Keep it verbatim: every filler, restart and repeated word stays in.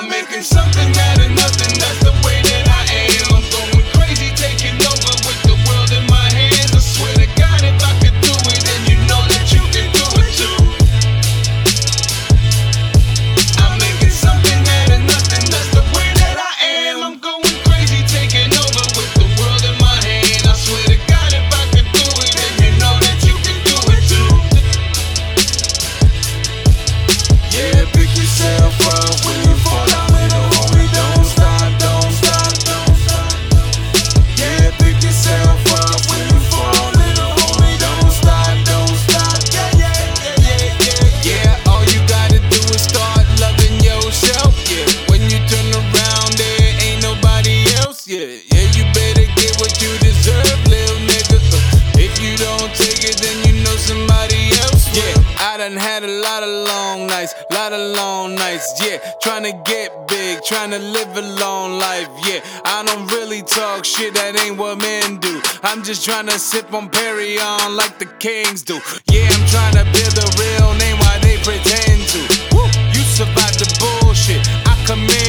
I'm making something out of nothing, that's the way that I am. I'm going crazy, taking over with the world in my hands. I swear to God, if I could do it, then you know that you can do it too. I'm making something out of nothing, that's the way that I am. I'm going crazy, taking over with the world in my hands. I swear to God, if I could do it, then you know that you can do it too. Yeah, pick yourself up when you fall down, little homie. Don't stop, don't stop, don't stop. Yeah, pick yourself up when you fall, little homie. Don't stop, don't stop. Yeah, yeah, yeah, yeah, yeah. Yeah, all you gotta do is start loving yourself. Yeah, when you turn around, there ain't nobody else. Yeah, yeah, you better get what you deserve, little nigga. Uh, if you don't take it, then you know somebody else will. Yeah, I done had a lot of long nights, lot of long nights, yeah. Tryna get big, tryna live a long life, yeah. I don't really talk shit, that ain't what men do. I'm just tryna sip on Perry on like the kings do. Yeah, I'm tryna build a real name while they pretend to. Woo, you survived the bullshit, I commend